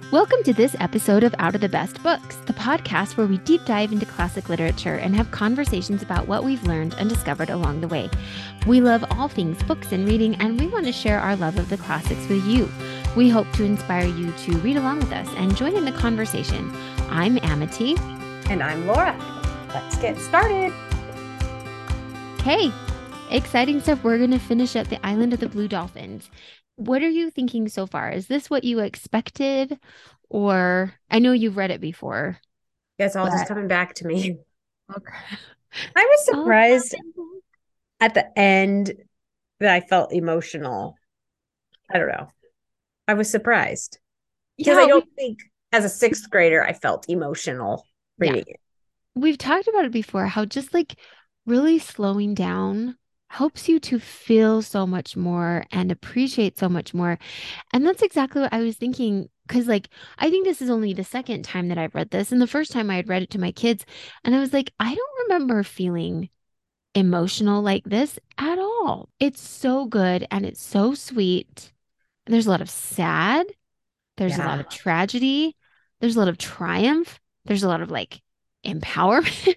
Welcome to this episode of Out of the Best Books, the podcast where we deep dive into classic literature and have conversations about what we've learned and discovered along the way. We love all things books and reading, and we want to share our love of the classics with you. We hope to inspire you to read along with us and join in the conversation. I'm Amity. And I'm Laura. Let's get started. Hey, exciting stuff. We're going to finish up The Island of the Blue Dolphins. What are you thinking so far? Is this what you expected? Or I know you've read it before. It's all just coming back to me. Okay. I was surprised at the end that I felt emotional. I don't know. I was surprised. Because I don't think as a sixth grader, I felt emotional reading it. We've talked about it before, how just like really slowing down helps you to feel so much more and appreciate so much more. And that's exactly what I was thinking. Because like, I think this is only the second time that I've read this. And the first time I had read it to my kids. And I was like, I don't remember feeling emotional like this at all. It's so good. And it's so sweet. And there's a lot of sad. There's a lot of tragedy. There's a lot of triumph. There's a lot of like empowerment.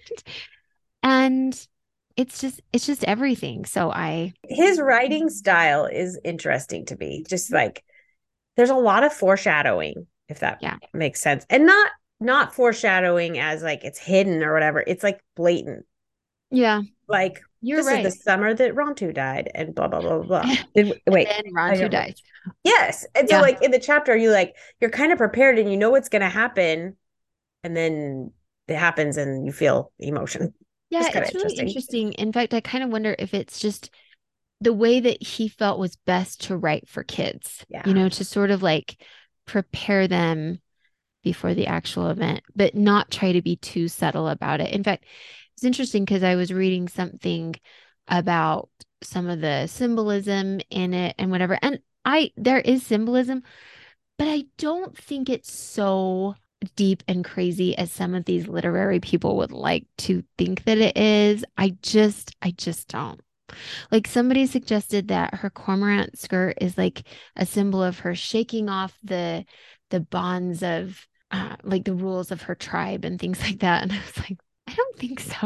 And it's just everything. So his writing style is interesting to me. Just like there's a lot of foreshadowing, if that makes sense. And not foreshadowing as like it's hidden or whatever. It's like blatant. Yeah. Like You're this right. is the summer that Rontu died and blah blah blah blah. Wait. And then Rontu dies. Yes. And so like in the chapter, you're kind of prepared and you know what's gonna happen. And then it happens and you feel emotion. Yeah, it's really interesting. In fact, I kind of wonder if it's just the way that he felt was best to write for kids, to sort of like prepare them before the actual event, but not try to be too subtle about it. In fact, it's interesting because I was reading something about some of the symbolism in it and whatever. And there is symbolism, but I don't think it's so deep and crazy as some of these literary people would like to think that it is. I just don't. Like somebody suggested that her cormorant skirt is like a symbol of her shaking off the bonds of like the rules of her tribe and things like that. And I was like, I don't think so.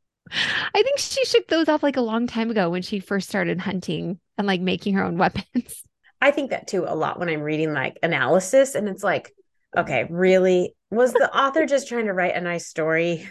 I think she shook those off like a long time ago when she first started hunting and like making her own weapons. I think that too a lot when I'm reading like analysis, and it's like, okay, really? Was the author just trying to write a nice story?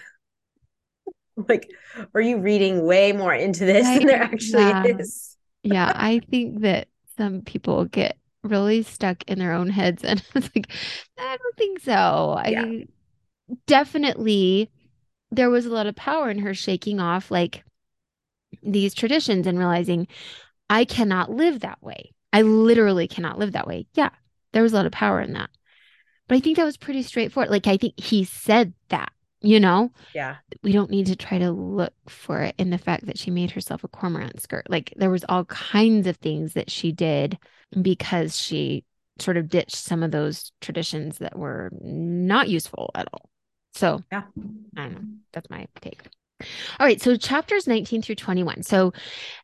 Like, were you reading way more into this than there actually is? Yeah, I think that some people get really stuck in their own heads, and it's like, I don't think so. I definitely, there was a lot of power in her shaking off like these traditions and realizing I cannot live that way. I literally cannot live that way. Yeah, there was a lot of power in that. But I think that was pretty straightforward. Like, I think he said that, Yeah. We don't need to try to look for it in the fact that she made herself a cormorant skirt. Like, there was all kinds of things that she did because she sort of ditched some of those traditions that were not useful at all. So, I don't know. That's my take. All right. So, chapters 19 through 21. So,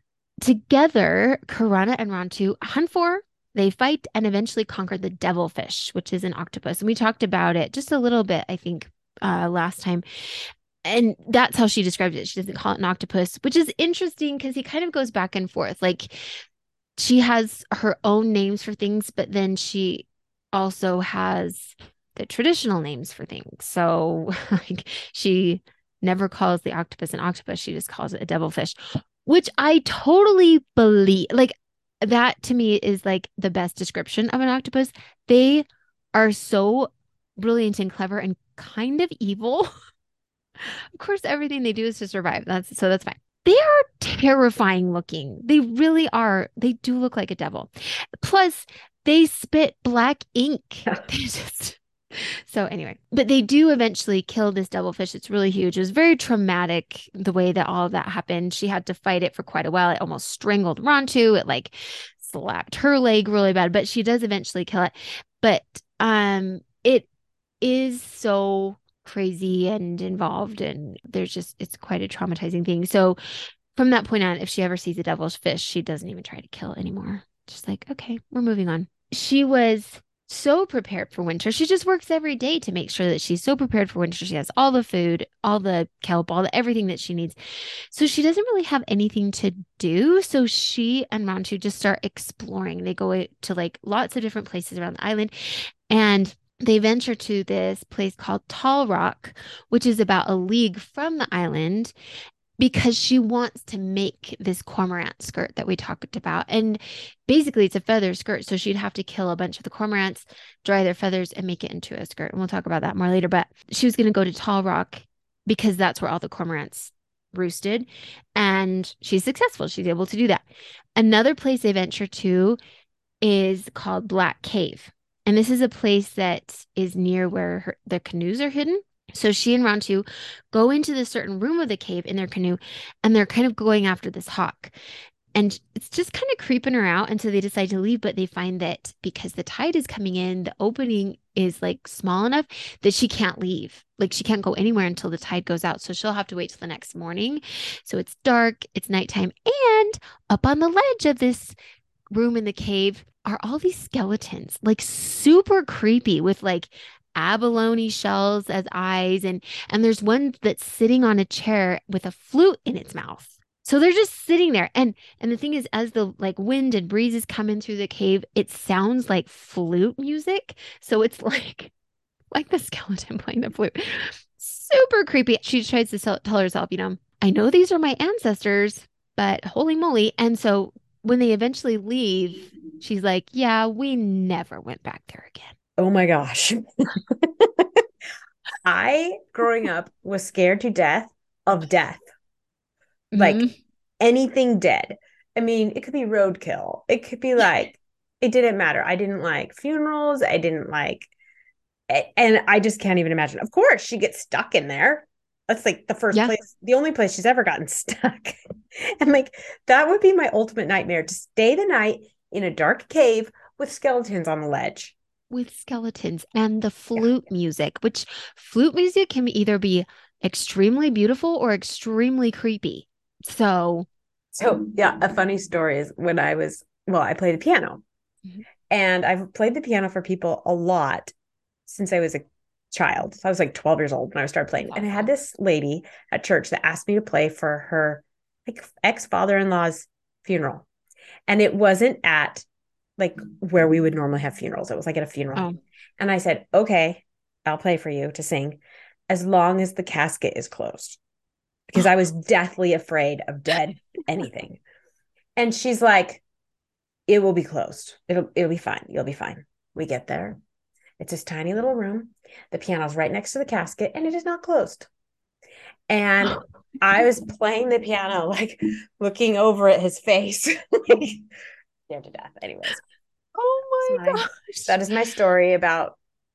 together, Karana and Rontu hunt for, they fight, and eventually conquer the devilfish, which is an octopus. And we talked about it just a little bit, I think, last time. And that's how she describes it. She doesn't call it an octopus, which is interesting because he kind of goes back and forth. Like she has her own names for things, but then she also has the traditional names for things. So like she never calls the octopus an octopus. She just calls it a devilfish, which I totally believe. Like that to me is like the best description of an octopus. They are so brilliant and clever and kind of evil. Of course, everything they do is to survive. That's fine. They are terrifying looking. They really are. They do look like a devil. Plus, they spit black ink. So anyway, but they do eventually kill this devilfish. It's really huge. It was very traumatic the way that all of that happened. She had to fight it for quite a while. It almost strangled Rontu. It like slapped her leg really bad, but she does eventually kill it. But it is so crazy and involved, and it's quite a traumatizing thing. So from that point on, if she ever sees a devil's fish, she doesn't even try to kill it anymore. Just like, okay, we're moving on. She was so prepared for winter. She just works every day to make sure that she's so prepared for winter. She has all the food, all the kelp, all the everything that she needs. So she doesn't really have anything to do. So she and Rantu just start exploring. They go to like lots of different places around the island, and they venture to this place called Tall Rock, which is about a league from the island, because she wants to make this cormorant skirt that we talked about. And basically, it's a feather skirt. So she'd have to kill a bunch of the cormorants, dry their feathers, and make it into a skirt. And we'll talk about that more later. But she was going to go to Tall Rock because that's where all the cormorants roosted. And she's successful. She's able to do that. Another place they venture to is called Black Cave. And this is a place that is near where the canoes are hidden. So she and Rantu go into this certain room of the cave in their canoe, and they're kind of going after this hawk. And it's just kind of creeping her out. And so they decide to leave, but they find that because the tide is coming in, the opening is like small enough that she can't leave. Like she can't go anywhere until the tide goes out. So she'll have to wait till the next morning. So it's dark, it's nighttime. And up on the ledge of this room in the cave are all these skeletons, like super creepy with like abalone shells as eyes, and there's one that's sitting on a chair with a flute in its mouth. So they're just sitting there. And the thing is, as the like wind and breezes come in through the cave, it sounds like flute music. So it's like the skeleton playing the flute. Super creepy. She tries to tell herself, I know these are my ancestors, but holy moly. And so when they eventually leave, she's like, yeah, we never went back there again. Oh my gosh. I, growing up, was scared to death of death. Like anything dead. I mean, it could be roadkill. It could be like, it didn't matter. I didn't like funerals. I didn't like, and I just can't even imagine. Of course, she gets stuck in there. That's like the first place, the only place she's ever gotten stuck. And like, that would be my ultimate nightmare, to stay the night in a dark cave with skeletons on the ledge. With skeletons and the flute music, which flute music can either be extremely beautiful or extremely creepy. So yeah, a funny story is when I played the piano, and I've played the piano for people a lot since I was a child. So I was like 12 years old when I started playing. And I had this lady at church that asked me to play for her like ex-father-in-law's funeral. And it wasn't at like where we would normally have funerals. It was like at a funeral. Oh. And I said, okay, I'll play for you to sing as long as the casket is closed, because I was deathly afraid of dead anything. And she's like, it will be closed. It'll be fine. You'll be fine. We get there. It's this tiny little room. The piano's right next to the casket, and it is not closed. And I was playing the piano, like looking over at his face, scared to death. Anyways. Oh my gosh. That is my story about,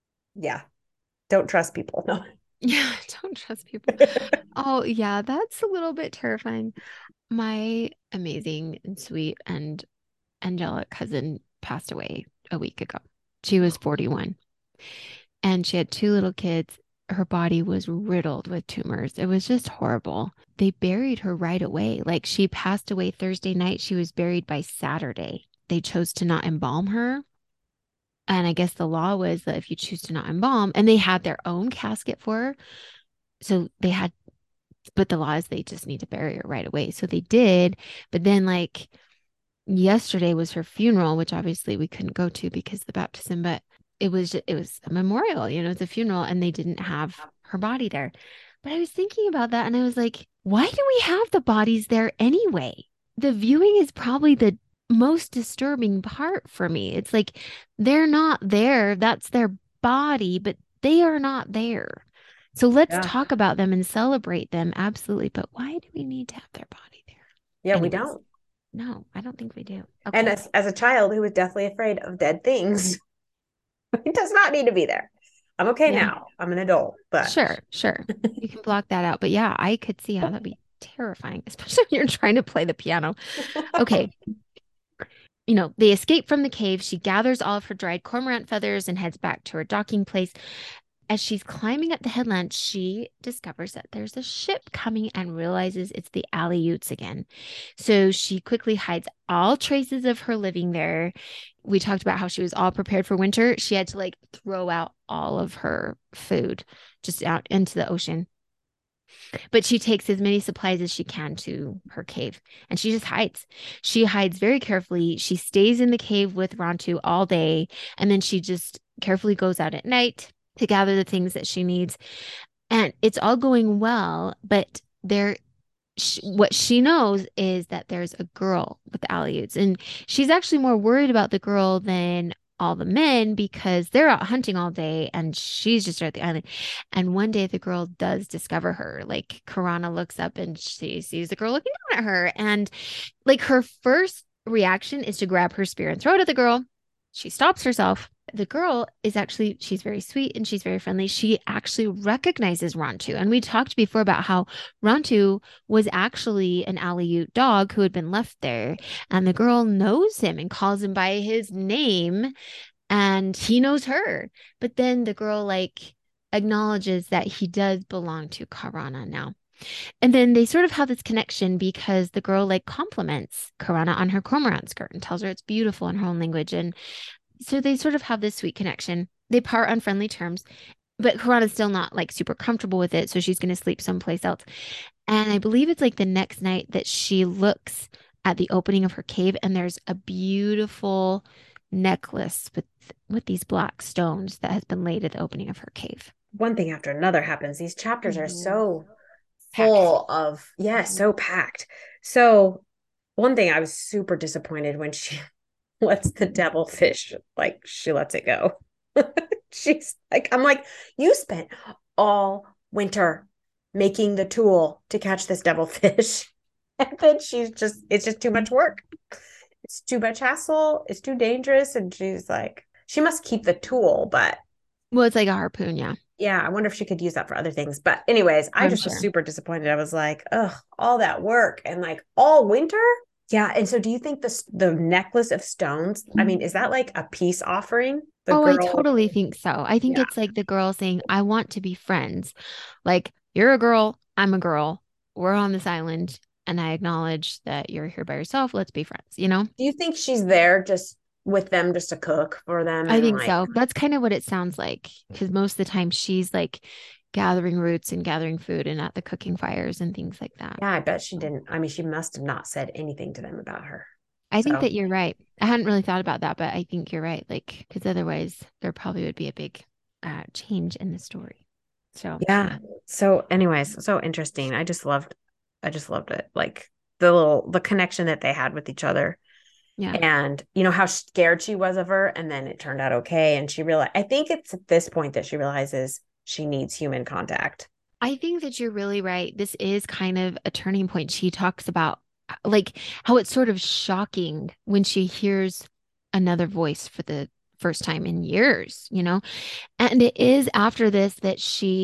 don't trust people. No. Yeah, don't trust people. Oh, yeah, that's a little bit terrifying. My amazing and sweet and angelic cousin passed away a week ago. She was 41. And she had 2 little kids. Her body was riddled with tumors. It was just horrible. They buried her right away. Like, she passed away Thursday night. She was buried by Saturday. They chose to not embalm her. And I guess the law was that if you choose to not embalm, and they had their own casket for her. So but the law is they just need to bury her right away. So they did. But then like yesterday was her funeral, which obviously we couldn't go to because of the baptism, but it was a memorial, it's a funeral, and they didn't have her body there. But I was thinking about that, and I was like, why do we have the bodies there anyway? The viewing is probably the most disturbing part for me. It's like, they're not there. That's their body, but they are not there. So let's talk about them and celebrate them. Absolutely. But why do we need to have their body there? Yeah, anyways, we don't. No, I don't think we do. Okay. And as a child who was deathly afraid of dead things, it does not need to be there. I'm okay now. I'm an adult, but sure. You can block that out. But yeah, I could see how that'd be terrifying, especially when you're trying to play the piano. Okay. They escape from the cave. She gathers all of her dried cormorant feathers and heads back to her docking place. As she's climbing up the headland, she discovers that there's a ship coming and realizes it's the Aleuts again. So she quickly hides all traces of her living there. We talked about how she was all prepared for winter. She had to like throw out all of her food just out into the ocean. But she takes as many supplies as she can to her cave and she just hides. She hides very carefully. She stays in the cave with Rontu all day and then she just carefully goes out at night to gather the things that she needs. And it's all going well, but what she knows is that there's a girl with the Aleuts, and she's actually more worried about the girl than all the men because they're out hunting all day and she's just at the island. And one day the girl does discover her. Like Karana looks up and she sees the girl looking down at her. And like her first reaction is to grab her spear and throw it at the girl. She stops herself. The girl is actually, she's very sweet and she's very friendly. She actually recognizes Rontu. And we talked before about how Rontu was actually an Aleut dog who had been left there. And the girl knows him and calls him by his name. And he knows her. But then the girl like acknowledges that he does belong to Karana now. And then they sort of have this connection because the girl like compliments Karana on her cormorant skirt and tells her it's beautiful in her own language. And so they sort of have this sweet connection. They part on friendly terms, but Karana's still not like super comfortable with it. So she's going to sleep someplace else. And I believe it's like the next night that she looks at the opening of her cave and there's a beautiful necklace with these black stones that has been laid at the opening of her cave. One thing after another happens. These chapters are so Packed. full of, yeah, so packed. So one thing I was super disappointed when she lets the devilfish, like she lets it go. She's like, I'm like, you spent all winter making the tool to catch this devilfish. And then it's just too much work. It's too much hassle. It's too dangerous. And she's like, she must keep the tool, but Well, it's like a harpoon, yeah. yeah, I wonder if she could use that for other things. But anyways, I I'm just sure. was super disappointed. I was like, ugh, all that work and like all winter. Yeah. And so do you think the necklace of stones, I mean, is that like a peace offering? The Oh, I girl. totally think so. I think Yeah. it's like the girl saying, I want to be friends. Like, you're a girl, I'm a girl. We're on this island, and I acknowledge that you're here by yourself. Let's be friends, you know? Do you think she's there just with them just to cook for them I and think like, so. That's kind of what it sounds like because most of the time she's like gathering roots and gathering food and at the cooking fires and things like that. yeah, I bet she didn't. I mean, she must have not said anything to them about her. I think So that you're right. I hadn't really thought about that, but I think you're right. Like, because otherwise there probably would be a big change in the story. So, yeah. So anyways, so interesting. I just loved it. Like the connection that they had with each other. yeah. And you know how scared she was of her, and then it turned out okay. And she realized, I think it's at this point that she realizes she needs human contact. I think that you're really right. This is kind of a turning point. She talks about like how it's sort of shocking when she hears another voice for the first time in years, you know? And it is after this that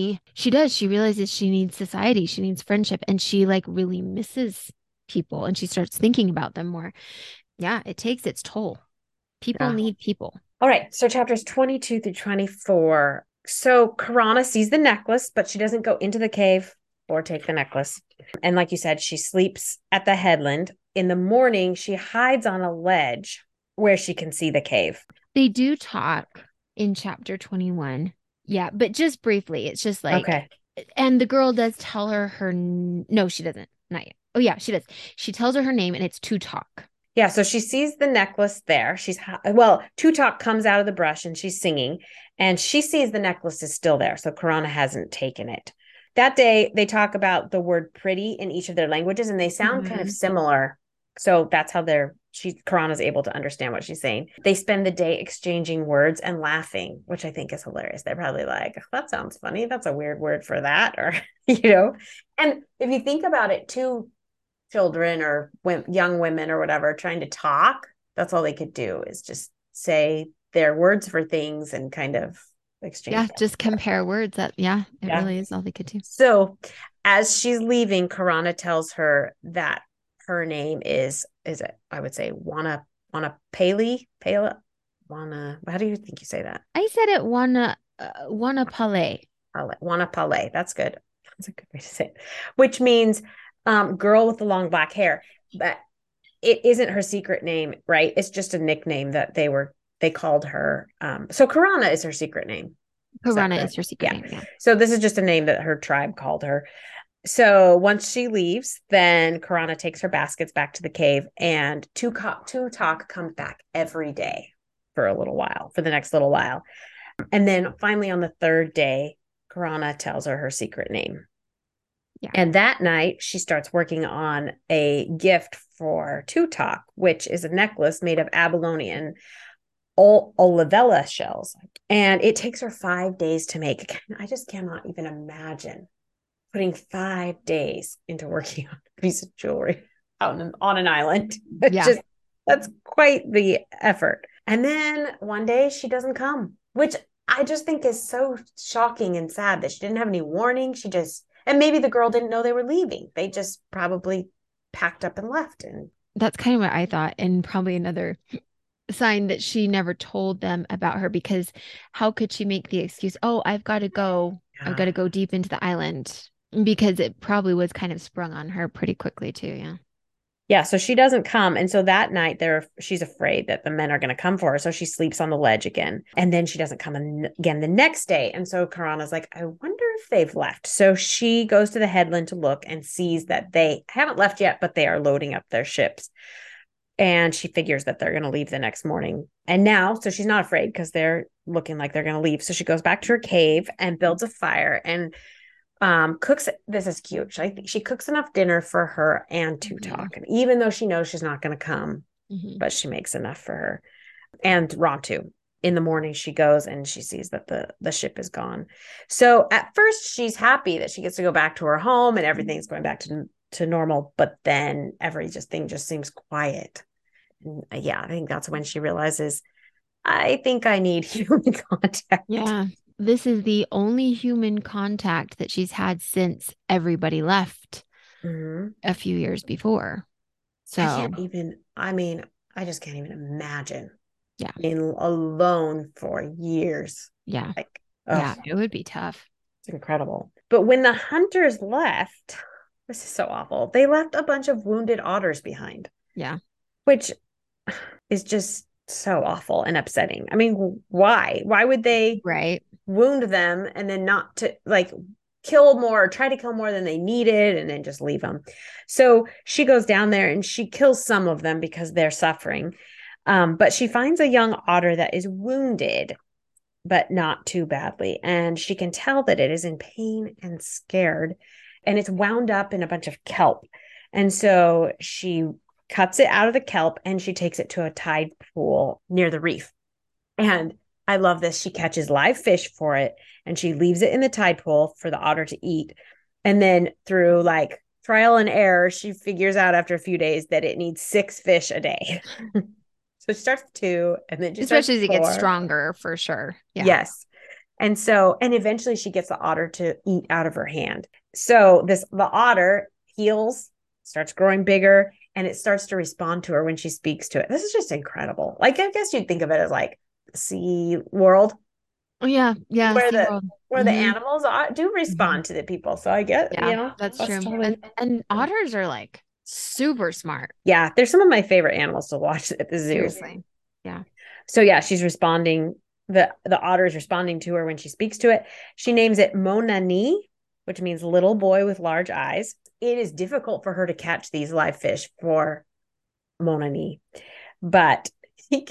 she realizes she needs society, she needs friendship, and she like really misses people and she starts thinking about them more. Yeah, it takes its toll. People Yeah. need people. All right. So chapters 22 through 24. So Karana sees the necklace, but she doesn't go into the cave or take the necklace. And like you said, she sleeps at the headland. In the morning, she hides on a ledge where she can see the cave. They do talk in chapter 21. Yeah, but just briefly. It's just like, Okay. and the girl does tell her, no, she doesn't. Not yet. Oh, yeah, she does. She tells her name and it's Tutok. Yeah, so she sees the necklace there. Well, Tutok comes out of the brush and she's singing, and she sees the necklace is still there. So Karana hasn't taken it. That day, they talk about the word pretty in each of their languages, and they sound kind of similar. So that's how Karana's able to understand what she's saying. They spend the day exchanging words and laughing, which I think is hilarious. They're probably like, that sounds funny. That's a weird word for that. Or, and if you think about it too, children or young women or whatever trying to talk, that's all they could do is just say their words for things and kind of exchange. Yeah, just compare words. It really is all they could do. So as she's leaving, Karana tells her that her name is it, I would say Wana Pele. Wana, how do you think you say that? I said it Wanapale. Wanapale. That's good. That's a good way to say it. Which means girl with the long black hair. But it isn't her secret name, right? It's just a nickname that they called her. So Karana is her secret name. Karana is her secret name. Yeah. So this is just a name that her tribe called her. So once she leaves, then Karana takes her baskets back to the cave, and Tutok comes back every day for the next little while. And then finally on the third day, Karana tells her secret name. Yeah. And that night she starts working on a gift for Tutok, which is a necklace made of Abalonian olivella shells. And it takes her 5 days to make. I just cannot even imagine putting 5 days into working on a piece of jewelry on an island. That's quite the effort. And then one day she doesn't come, which I just think is so shocking and sad that she didn't have any warning. And maybe the girl didn't know they were leaving. They just probably packed up and left. And that's kind of what I thought. And probably another sign that she never told them about her, because how could she make the excuse, oh, I've got to go. Yeah. I've got to go deep into the island, because it probably was kind of sprung on her pretty quickly too. Yeah. Yeah. So she doesn't come. And so that night she's afraid that the men are going to come for her. So she sleeps on the ledge again. And then she doesn't come again the next day. And so Karana's like, I wonder if they've left. So she goes to the headland to look and sees that they haven't left yet, but they are loading up their ships. And she figures that they're going to leave the next morning. And now, so she's not afraid because they're looking like they're going to leave. So she goes back to her cave and builds a fire and cooks. This is cute. She cooks enough dinner for her and Tutok. And even though she knows she's not going to come, but she makes enough for her and Rontu. In the morning, she goes and she sees that the ship is gone. So at first, she's happy that she gets to go back to her home and everything's going back to normal. But then everything just seems quiet. And I think that's when she realizes, I think I need human contact. Yeah. This is the only human contact that she's had since everybody left a few years before. So I just can't even imagine being alone for years. Yeah. It would be tough. It's incredible. But when the hunters left, this is so awful. They left a bunch of wounded otters behind. Yeah. Which is just so awful and upsetting. I mean, why? Why would they wound them and then not to kill more or try to kill more than they needed and then just leave them? So she goes down there and she kills some of them because they're suffering. But she finds a young otter that is wounded, but not too badly. And she can tell that it is in pain and scared. And it's wound up in a bunch of kelp. And so she cuts it out of the kelp and she takes it to a tide pool near the reef. And I love this. She catches live fish for it and she leaves it in the tide pool for the otter to eat. And then through trial and error, she figures out after a few days that it needs 6 fish a day. So she starts with 2 and then especially as it gets stronger, for sure. Yeah. Yes. And eventually she gets the otter to eat out of her hand. So the otter heals, starts growing bigger, and it starts to respond to her when she speaks to it. This is just incredible. I guess you'd think of it as Sea World. Oh yeah. Yeah. Where the animals do respond to the people. So I get, that's true. Totally... And otters are super smart. Yeah. They're some of my favorite animals to watch at the zoo. Seriously. Yeah. So she's responding. The otter is responding to her when she speaks to it. She names it Monani, which means little boy with large eyes. It is difficult for her to catch these live fish for Monani, but he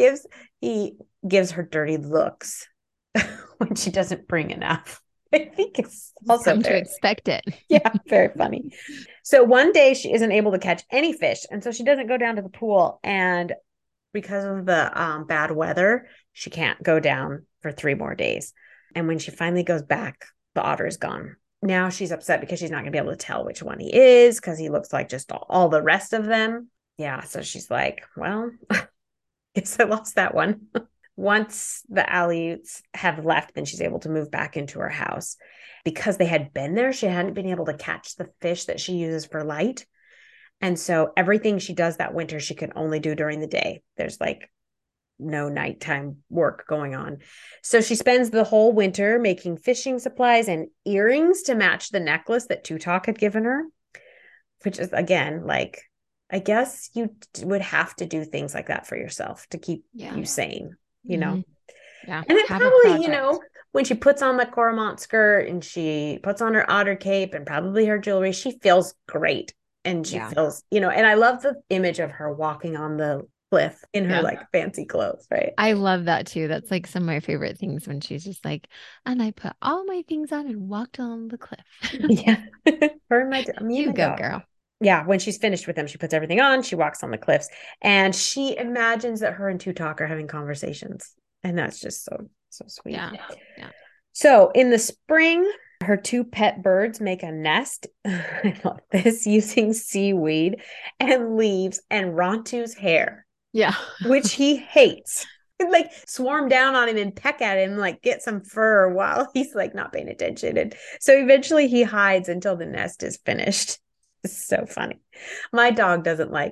gives her dirty looks when she doesn't bring enough. I think it's also to expect it. Yeah, very funny. So one day she isn't able to catch any fish, and so she doesn't go down to the pool. And because of the bad weather, she can't go down for 3 more days. And when she finally goes back, the otter is gone. Now she's upset because she's not going to be able to tell which one he is because he looks like just all the rest of them. Yeah, so she's like, well, guess I lost that one. Once the Aleuts have left, then she's able to move back into her house. Because they had been there, she hadn't been able to catch the fish that she uses for light. And so everything she does that winter, she can only do during the day. There's no nighttime work going on. So she spends the whole winter making fishing supplies and earrings to match the necklace that Tutok had given her, which is, again, like, I guess you would have to do things like that for yourself to keep you sane, you know? Yeah. And it Have a probably, project. when she puts on the Coromant skirt and she puts on her otter cape and probably her jewelry, she feels great. And she Yeah. feels, and I love the image of her walking on the cliff in her like fancy clothes, right? I love that too. That's like some of my favorite things when she's just like, and I put all my things on and walked on the cliff. Yeah. Her and me and You my go, dog. girl. Yeah, when she's finished with them, she puts everything on, she walks on the cliffs, and she imagines that her and Tutok are having conversations. And that's just so sweet. Yeah. Yeah. So in the spring, her two pet birds make a nest. I love this, using seaweed and leaves and Rontu's hair, Yeah. which he hates. Like swarm down on him and peck at him, like get some fur while he's like not paying attention. And so eventually he hides until the nest is finished. It's so funny. My dog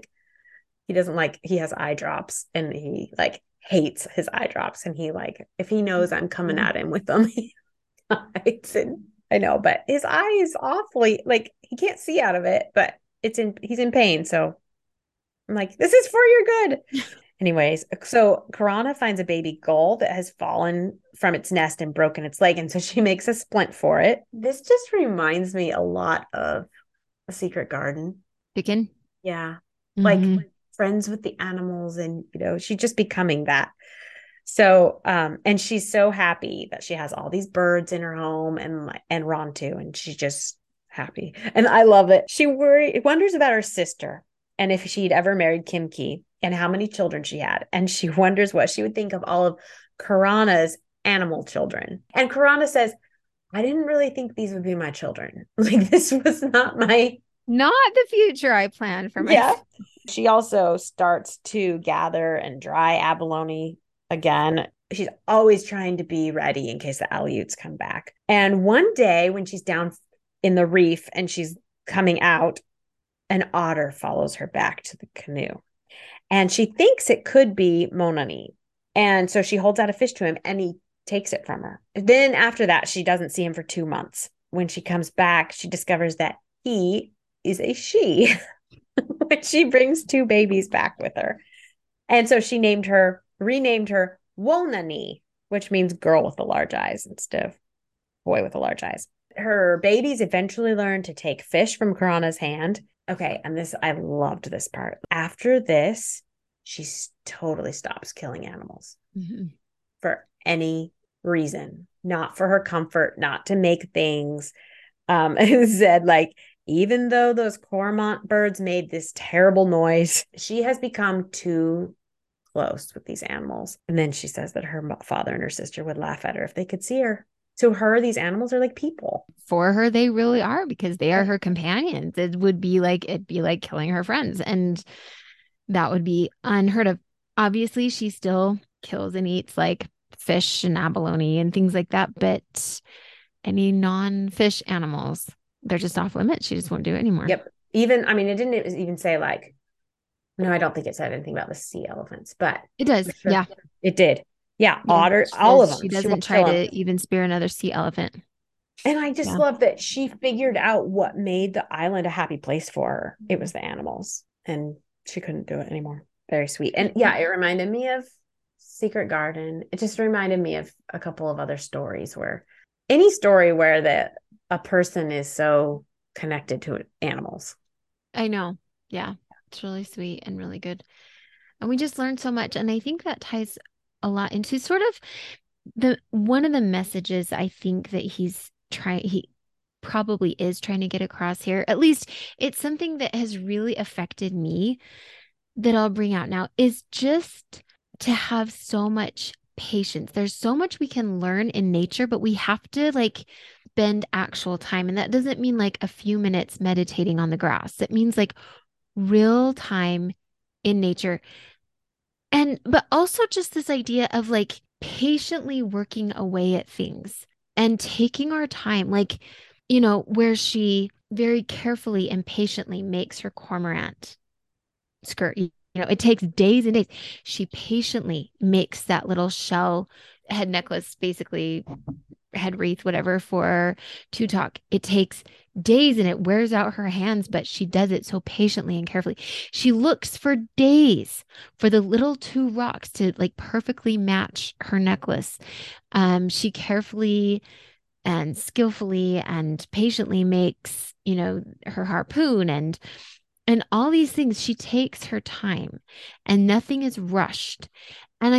he has eye drops and he like hates his eye drops. And he like, if he knows I'm coming at him with them, he hides. And I know, but his eye is awfully like he can't see out of it, but he's in pain. So I'm like, this is for your good. Anyways, so Karana finds a baby gull that has fallen from its nest and broken its leg. And so she makes a splint for it. This just reminds me a lot of A Secret Garden. Chicken. Yeah. Like Mm-hmm. friends with the animals, and she's just becoming that. So and she's so happy that she has all these birds in her home and Rontu, and she's just happy. And I love it. She wonders about her sister and if she'd ever married Kim Ki and how many children she had. And she wonders what she would think of all of Karana's animal children. And Karana says, I didn't really think these would be my children. Like this was not my Not the future I planned for Yeah. myself. She also starts to gather and dry abalone again. She's always trying to be ready in case the Aleuts come back. And one day when she's down in the reef and she's coming out, an otter follows her back to the canoe. And she thinks it could be Monani. And so she holds out a fish to him and he takes it from her. Then after that, she doesn't see him for 2 months. When she comes back, she discovers that he is a she. When she brings two babies back with her. And so she renamed her Wonani, which means girl with the large eyes instead of boy with the large eyes. Her babies eventually learn to take fish from Karana's hand. Okay, and I loved this part. After this, she totally stops killing animals for any reason, not for her comfort, not to make things. It said like, even though those Coromant birds made this terrible noise, she has become too close with these animals. And then she says that her father and her sister would laugh at her if they could see her. To her, these animals are like people. For her, they really are because they are her companions. It'd be like killing her friends. And that would be unheard of. Obviously, she still kills and eats like fish and abalone and things like that. But any non-fish animals, they're just off limits. She just won't do it anymore. Yep. Even, I mean, it didn't even say like, no, I don't think it said anything about the sea elephants, but it does. Sure. Yeah. It did. Yeah. Yeah. Otter, all of them. She doesn't try to even spear another sea elephant. And I just love that she figured out what made the island a happy place for her. It was the animals, and she couldn't do it anymore. Very sweet. And yeah, it reminded me of Secret Garden. It just reminded me of a couple of other stories where any story where a person is so connected to animals. I know. Yeah. It's really sweet and really good. And we just learned so much. And I think that ties a lot into sort of one of the messages I think that he probably is trying to get across here. At least it's something that has really affected me that I'll bring out now is just to have so much patience. There's so much we can learn in nature, but we have to like spend actual time. And that doesn't mean like a few minutes meditating on the grass. It means like real time in nature. But also just this idea of like patiently working away at things and taking our time, like, where she very carefully and patiently makes her cormorant skirt. it takes days and days. She patiently makes that little shell head necklace, basically head wreath, whatever, for Two Talk. It takes days and it wears out her hands, but she does it so patiently and carefully. She looks for days for the little two rocks to like perfectly match her necklace. She carefully and skillfully and patiently makes, her harpoon and all these things. She takes her time and nothing is rushed. And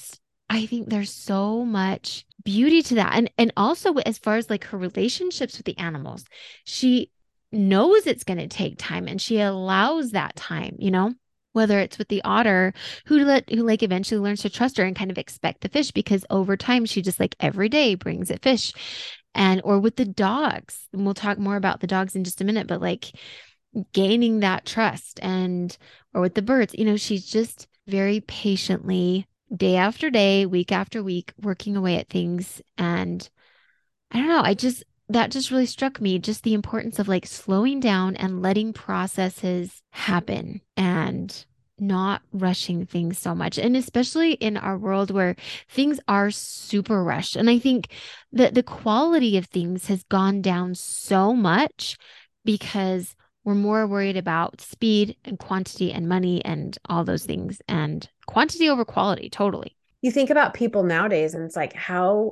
I think there's so much beauty to that. And also as far as like her relationships with the animals, she knows it's going to take time and she allows that time, whether it's with the otter who like eventually learns to trust her and kind of expect the fish because over time she just like every day brings it fish. And or with the dogs, and we'll talk more about the dogs in just a minute, but like gaining that trust, and or with the birds, she's just very patiently day after day, week after week, working away at things. And I don't know, that just really struck me, just the importance of like slowing down and letting processes happen and not rushing things so much. And especially in our world where things are super rushed. And I think that the quality of things has gone down so much because we're more worried about speed and quantity and money and all those things, and quantity over quality, totally. You think about people nowadays and it's like how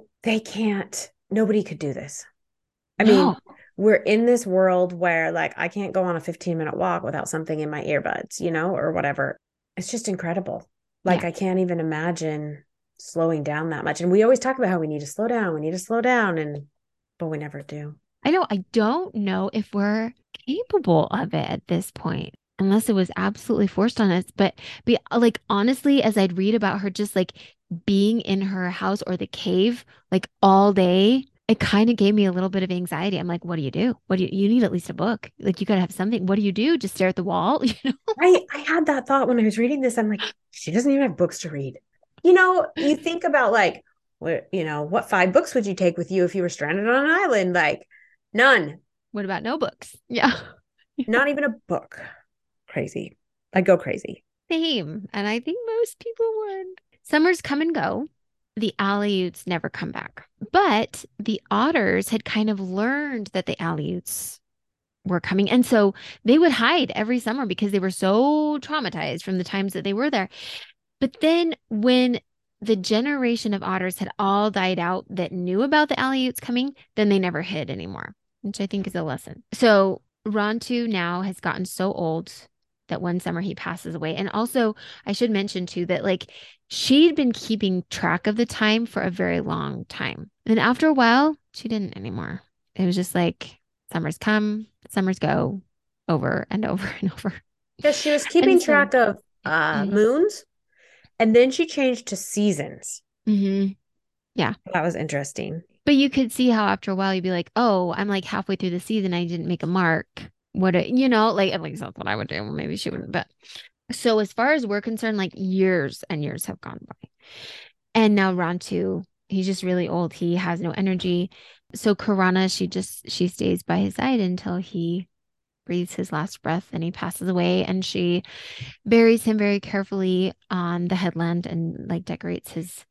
nobody could do this. I mean, we're in this world where like I can't go on a 15-minute walk without something in my earbuds, or whatever. It's just incredible. Like I can't even imagine slowing down that much. And we always talk about how we need to slow down. We need to slow down, but we never do. I know. I don't know if we're capable of it at this point, unless it was absolutely forced on us. But like honestly, as I'd read about her just like being in her house or the cave like all day, it kind of gave me a little bit of anxiety. I'm like, what do you do? You need at least a book. Like you gotta have something. What do you do? Just stare at the wall? I had that thought when I was reading this. I'm like, she doesn't even have books to read. You think about like, what 5 books would you take with you if you were stranded on an island? Like, none. What about no books? Yeah. Not even a book. Crazy. I'd go crazy. Same. And I think most people would. Summers come and go. The Aleuts never come back. But the otters had kind of learned that the Aleuts were coming. And so they would hide every summer because they were so traumatized from the times that they were there. But then when the generation of otters had all died out that knew about the Aleuts coming, then they never hid anymore, which I think is a lesson. So Rontu now has gotten so old that one summer he passes away. And also, I should mention too that like she'd been keeping track of the time for a very long time. And then after a while, she didn't anymore. It was just like summers come, summers go, over and over and over. Because she was keeping track of moons, and then she changed to seasons. Mm-hmm. Yeah. That was interesting. But you could see how after a while you'd be like, oh, I'm like halfway through the season. I didn't make a mark. Like at least that's what I would do. Well, maybe she wouldn't. But so as far as we're concerned, like years and years have gone by. And now Rontu, he's just really old. He has no energy. So Karana, she stays by his side until he breathes his last breath and he passes away. And she buries him very carefully on the headland and like decorates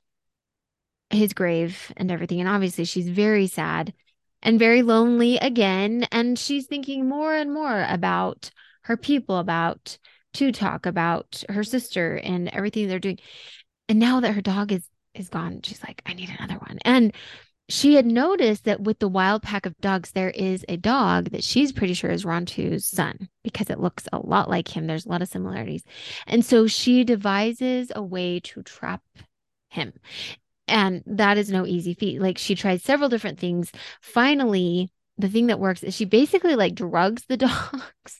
his grave and everything. And obviously she's very sad and very lonely again. And she's thinking more and more about her people, about Two Talk, about her sister and everything they're doing. And now that her dog is gone, she's like, I need another one. And she had noticed that with the wild pack of dogs, there is a dog that she's pretty sure is Rontu's son because it looks a lot like him. There's a lot of similarities. And so she devises a way to trap him. And that is no easy feat. Like she tried several different things. Finally, the thing that works is she basically like drugs the dogs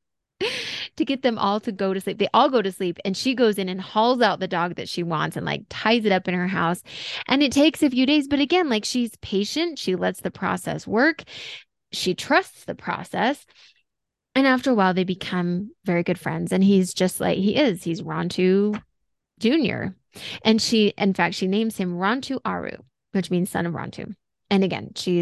to get them all to go to sleep. They all go to sleep and she goes in and hauls out the dog that she wants and like ties it up in her house. And it takes a few days, but again, like she's patient. She lets the process work. She trusts the process. And after a while, they become very good friends. And he's just like he's Rontu Jr. And she names him Rontu Aru, which means son of Rontu. And again, she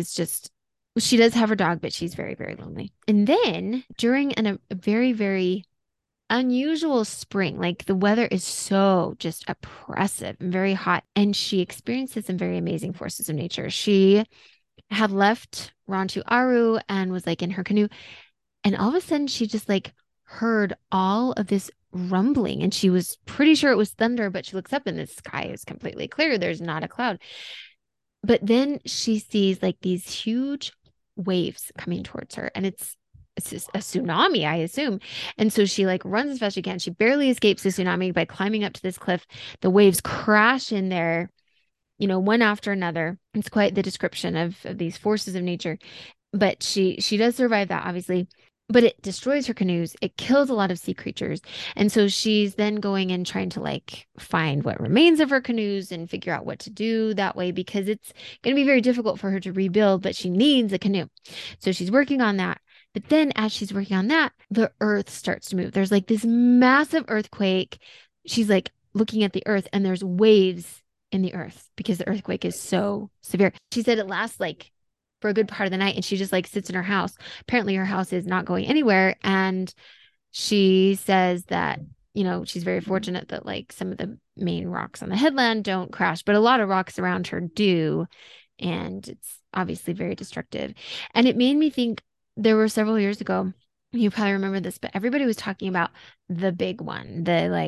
does have her dog, but she's very, very lonely. And then during a very, very unusual spring. Like the weather is so just oppressive and very hot. And she experiences some very amazing forces of nature. She had left Ranchu Aru and was like in her canoe. And all of a sudden she just like heard all of this rumbling and she was pretty sure it was thunder, but she looks up and the sky is completely clear. There's not a cloud. But then she sees like these huge waves coming towards her and it's just a tsunami, I assume. And so she like runs as fast as she can. She barely escapes the tsunami by climbing up to this cliff. The waves crash in there, one after another. It's quite the description of these forces of nature. But she does survive that, obviously. But it destroys her canoes. It kills a lot of sea creatures. And so she's then going and trying to like find what remains of her canoes and figure out what to do that way because it's going to be very difficult for her to rebuild, but she needs a canoe. So she's working on that. But then as she's working on that, the earth starts to move. There's like this massive earthquake. She's like looking at the earth and there's waves in the earth because the earthquake is so severe. She said it lasts like for a good part of the night and she just like sits in her house. Apparently her house is not going anywhere. And she says that, she's very fortunate that like some of the main rocks on the headland don't crash, but a lot of rocks around her do. And it's obviously very destructive. And it made me think there were several years ago, you probably remember this, but everybody was talking about the big one,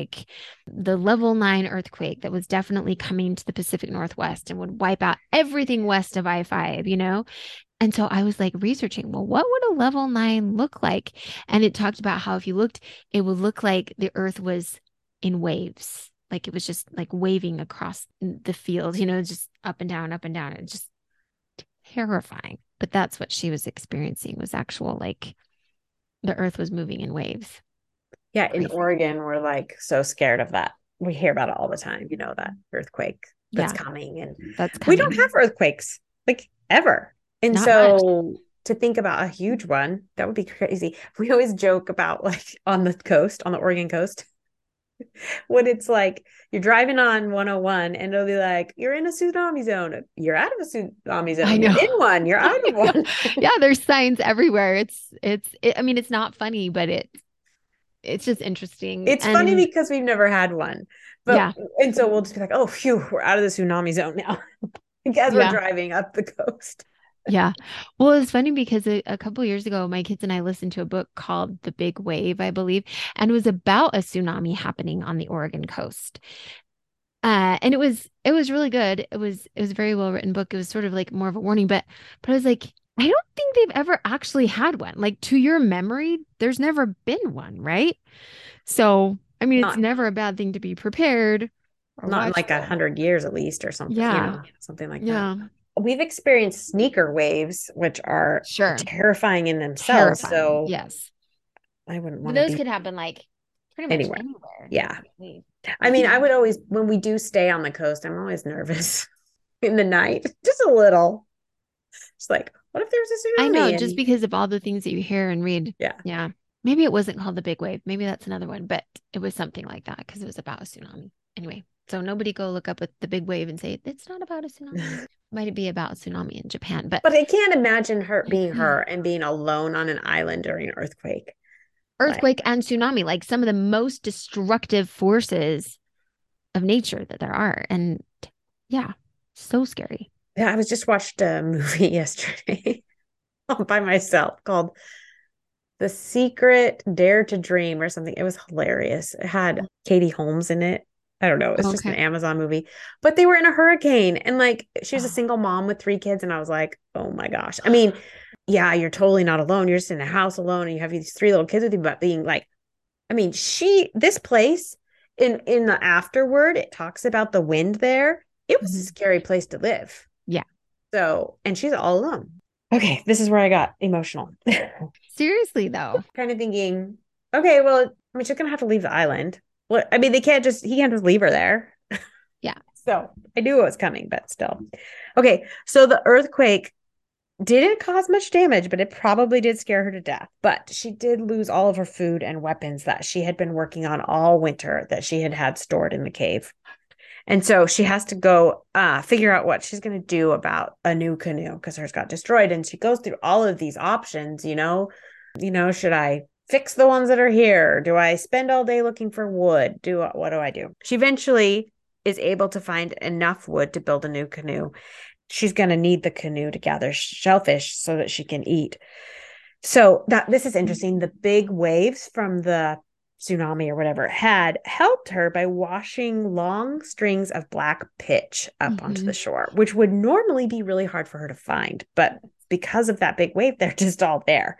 the level 9 earthquake that was definitely coming to the Pacific Northwest and would wipe out everything west of I-5, And so I was like researching, well, what would a level 9 look like? And it talked about how if you looked, it would look like the earth was in waves. Like it was just like waving across the field, just up and down, up and down. It's just terrifying. But that's what she was experiencing was actual like the earth was moving in waves. Yeah, in Oregon, we're like so scared of that. We hear about it all the time, that earthquake that's coming. And we don't have earthquakes like ever. And not so much. To think about a huge one, that would be crazy. We always joke about like on the coast, on the Oregon coast, when it's like you're driving on 101 and it'll be like, you're in a tsunami zone. You're out of a tsunami zone. I know. You're in one. You're out of one. Yeah, there's signs everywhere. I mean, it's not funny, but it's just interesting. It's funny because we've never had one. But yeah. And so we'll just be like, oh, phew, we're out of the tsunami zone now. As we're driving up the coast. Yeah. Well, it's funny because a couple of years ago, my kids and I listened to a book called The Big Wave, I believe, and it was about a tsunami happening on the Oregon coast. And it was really good. It was a very well written book. It was sort of like more of a warning, but I was like, I don't think they've ever actually had one. Like to your memory, there's never been one, right? So, I mean, it's never a bad thing to be prepared. Not in like 100 years at least or something. Yeah. Something like that. We've experienced sneaker waves, which are terrifying in themselves. So yes, I wouldn't want those could happen like pretty much anywhere. Yeah. I mean, I would always, when we do stay on the coast, I'm always nervous in the night, just a little. It's like, what if there's a tsunami? I know, just because of all the things that you hear and read. Yeah. Yeah. Maybe it wasn't called The Big Wave. Maybe that's another one, but it was something like that because it was about a tsunami. Anyway, so nobody go look up at The Big Wave and say, it's not about a tsunami. Might be about a tsunami in Japan. But I can't imagine her being her and being alone on an island during an earthquake. And tsunami, like some of the most destructive forces of nature that there are. And yeah, so scary. Yeah, I was just watched a movie yesterday by myself called The Secret Dare to Dream or something. It was hilarious. It had Katie Holmes in it. I don't know. It's just an Amazon movie, but they were in a hurricane and like she was a single mom with 3 kids. And I was like, oh my gosh. I mean, yeah, you're totally not alone. You're just in a house alone and you have these 3 little kids with you, but being like, I mean, this place in the afterward, it talks about the wind there. It was a scary place to live. Yeah. So, and she's all alone. Okay. This is where I got emotional. Seriously though. Kind of thinking, okay, well, I mean, she's going to have to leave the island. Well, I mean, he can't just leave her there. Yeah. So I knew it was coming, but still. Okay. So the earthquake didn't cause much damage, but it probably did scare her to death. But she did lose all of her food and weapons that she had been working on all winter that she had stored in the cave. And so she has to go figure out what she's going to do about a new canoe because hers got destroyed. And she goes through all of these options, should I fix the ones that are here? Do I spend all day looking for wood? What do I do? She eventually is able to find enough wood to build a new canoe. She's going to need the canoe to gather shellfish so that she can eat. So this is interesting. The big waves from the tsunami or whatever had helped her by washing long strings of black pitch up onto the shore, which would normally be really hard for her to find. But because of that big wave, they're just all there.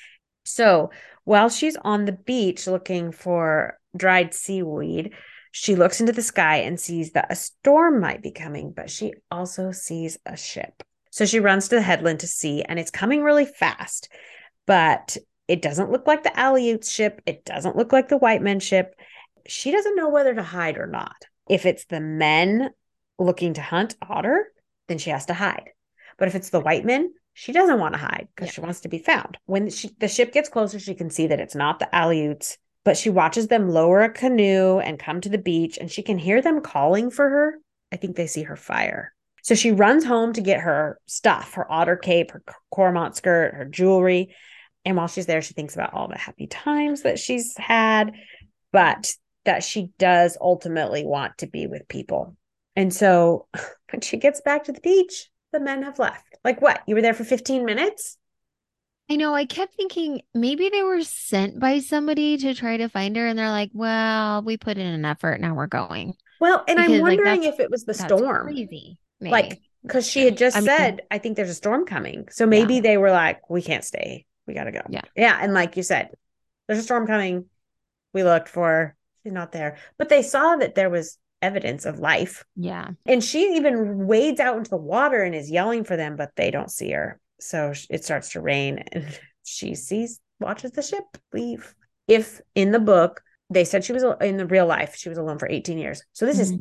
So while she's on the beach looking for dried seaweed, she looks into the sky and sees that a storm might be coming, but she also sees a ship. So she runs to the headland to see, and it's coming really fast, but it doesn't look like the Aleuts ship. It doesn't look like the white men ship. She doesn't know whether to hide or not. If it's the men looking to hunt otter, then she has to hide. But if it's the white men, she doesn't want to hide because she wants to be found. When the ship gets closer, she can see that it's not the Aleuts, but she watches them lower a canoe and come to the beach, and she can hear them calling for her. I think they see her fire. So she runs home to get her stuff, her otter cape, her cormorant skirt, her jewelry. And while she's there, she thinks about all the happy times that she's had, but that she does ultimately want to be with people. And so when she gets back to the beach, the men have left. Like, what? You were there for 15 minutes? I know. I kept thinking maybe they were sent by somebody to try to find her, and they're like, well, we put in an effort. Now we're going. Well, and Because, I'm wondering if it was the that's storm. crazy. Maybe. Like, because she had just said, I think there's a storm coming. So maybe they were like, we can't stay. We got to go. Yeah. Yeah. And like you said, there's a storm coming. We looked for her. She's not there. But they saw that there was evidence of life. Yeah. And she even wades out into the water and is yelling for them, but they don't see her. So it starts to rain and she watches the ship leave. If in the book, they said she was in the real life, she was alone for 18 years. So this is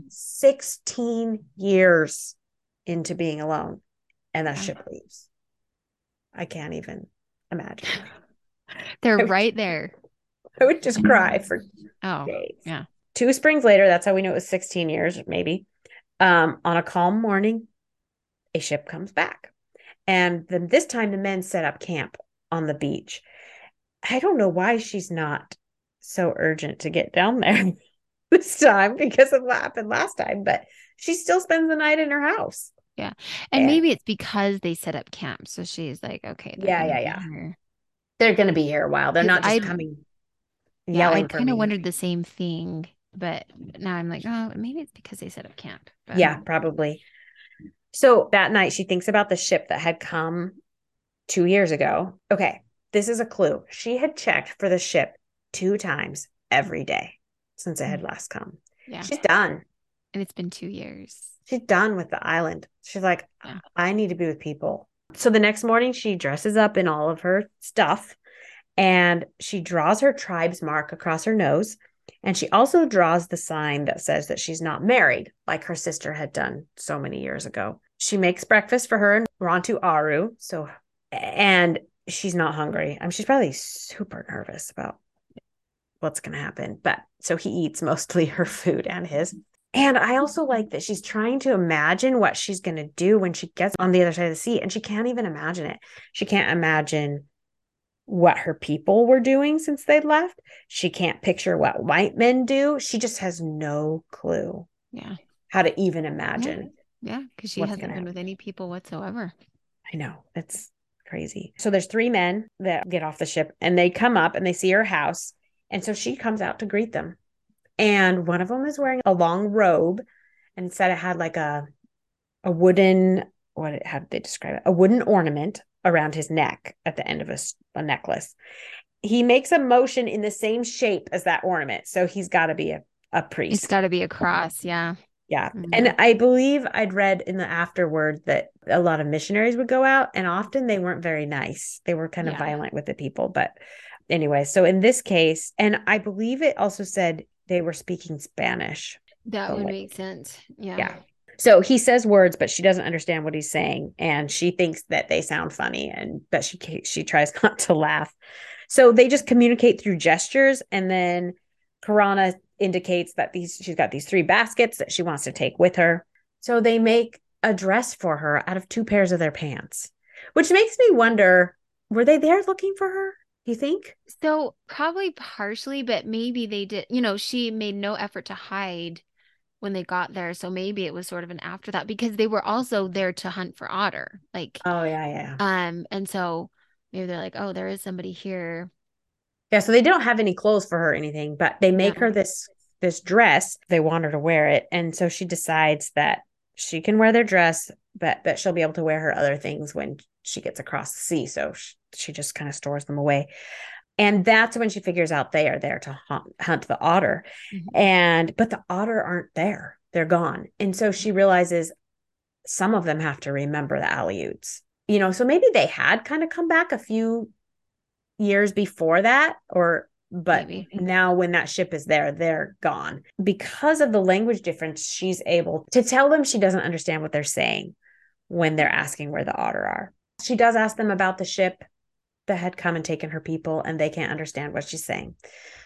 16 years into being alone, and that ship leaves. I can't even imagine. They're right there. I would just cry for days. Yeah. 2 springs later, that's how we know it was 16 years, maybe. On a calm morning, a ship comes back. And then this time the men set up camp on the beach. I don't know why she's not so urgent to get down there this time because of what happened last time, but she still spends the night in her house. Yeah. And maybe it's because they set up camp. So she's like, okay. Yeah. They're going to be here a while. They're not just coming yelling for me. I kind of wondered the same thing, but now I'm like, oh, maybe it's because they set up camp. But yeah, probably. So that night she thinks about the ship that had come 2 years ago. Okay, this is a clue. She had checked for the ship 2 times every day since it had last come. Yeah. She's done. And it's been 2 years. She's done with the island. She's like, I need to be with people. So the next morning she dresses up in all of her stuff and she draws her tribe's mark across her nose. And she also draws the sign that says that she's not married, like her sister had done so many years ago. She makes breakfast for her and Rontu Aru. And she's not hungry. She's probably super nervous about what's going to happen. But so he eats mostly her food and his. And I also like that she's trying to imagine what she's going to do when she gets on the other side of the sea. And she can't even imagine it. She can't imagine what her people were doing since they'd left. She can't picture what white men do. She just has no clue. Yeah. How to even imagine. Yeah, because she hasn't been with any people whatsoever. I know. That's crazy. So there's 3 men that get off the ship and they come up and they see her house. And so she comes out to greet them. And one of them is wearing a long robe and said it had like a wooden, how did they describe it? A wooden ornament around his neck at the end of a necklace. He makes a motion in the same shape as that ornament. So he's got to be a priest. It's got to be a cross. Yeah. Yeah. Mm-hmm. And I believe I'd read in the afterword that a lot of missionaries would go out and often they weren't very nice. They were kind of violent with the people. But anyway, so in this case, and I believe it also said they were speaking Spanish. That would make sense. Yeah. Yeah. So he says words, but she doesn't understand what he's saying. And she thinks that they sound funny but she tries not to laugh. So they just communicate through gestures. And then Karana indicates that she's got these 3 baskets that she wants to take with her. So they make a dress for her out of 2 pairs of their pants, which makes me wonder, were they there looking for her? You think? So probably partially, but maybe they did, she made no effort to hide when they got there. So maybe it was sort of an afterthought because they were also there to hunt for otter. Oh yeah, yeah. And so maybe they're like, oh, there is somebody here. Yeah, so they don't have any clothes for her or anything, but they make her No. this dress. They want her to wear it, and so she decides that she can wear their dress, but that she'll be able to wear her other things when she gets across the sea. So she just kind of stores them away. And that's when she figures out they are there to hunt the otter. Mhm. And but the otter aren't there. They're gone. And so she realizes some of them have to remember the Aleuts. So maybe they had kind of come back a few years before that, or but Maybe. now when that ship is there, they're gone. Because of the language difference, she's able to tell them she doesn't understand what they're saying when they're asking where the otter are. She does ask them about the ship that had come and taken her people, and they can't understand what she's saying.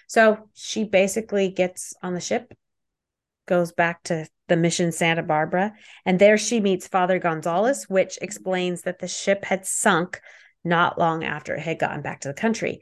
So she basically gets on the ship, goes back to the mission Santa Barbara, and there she meets Father Gonzalez, which explains that the ship had sunk not long after it had gotten back to the country.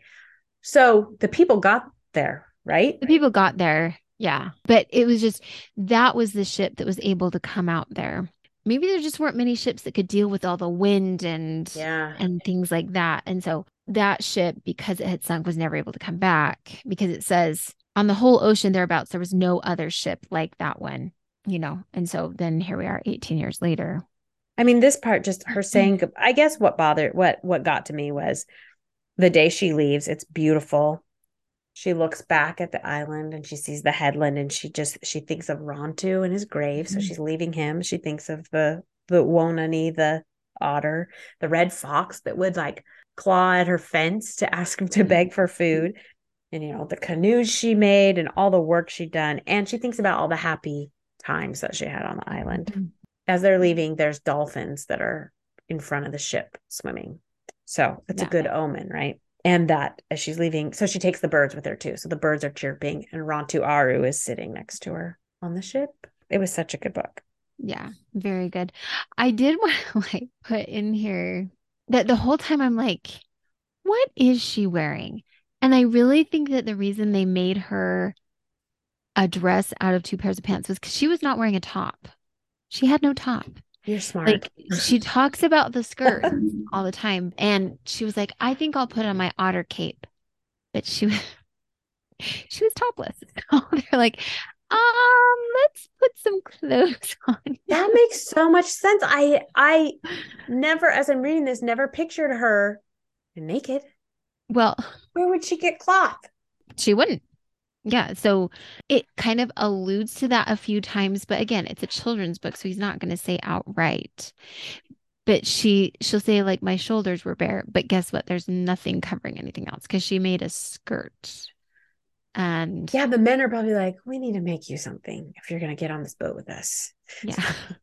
So the people got there, right? The people got there. Yeah. But it was just that was the ship that was able to come out there. Maybe there just weren't many ships that could deal with all the wind Yeah. and things like that. And so that ship, because it had sunk, was never able to come back because it says on the whole ocean thereabouts, there was no other ship like that one. And so then here we are 18 years later. I mean, this part, just her saying, I guess what got to me was the day she leaves. It's beautiful. She looks back at the island and she sees the headland, and she thinks of Rontu and his grave. So she's leaving him. She thinks of the Wonani, the otter, the red fox that would like claw at her fence to ask him to beg for food. And the canoes she made and all the work she'd done. And she thinks about all the happy times that she had on the island. As they're leaving, there's dolphins that are in front of the ship swimming. So it's a Yeah. good omen, right? And that as she's leaving, so she takes the birds with her too. So the birds are chirping, and Rontu Aru is sitting next to her on the ship. It was such a good book. Yeah, very good. I did want to put in here that the whole time I'm like, what is she wearing? And I really think that the reason they made her a dress out of two pairs of pants was because she was not wearing a top. She had no top. You're smart. Like she talks about the skirt all the time. And she was like, I think I'll put on my otter cape. But she was topless. So they're like, let's put some clothes on. That makes so much sense. I never, as I'm reading this, never pictured her naked. Well, Where would she get cloth? she wouldn't. Yeah, so it kind of alludes to that a few times, but again, it's a children's book, so he's not going to say outright. But she'll say like my shoulders were bare, but guess what? There's nothing covering anything else because she made a skirt. And Yeah, the men are probably like, we need to make you something if you're going to get on this boat with us. yeah,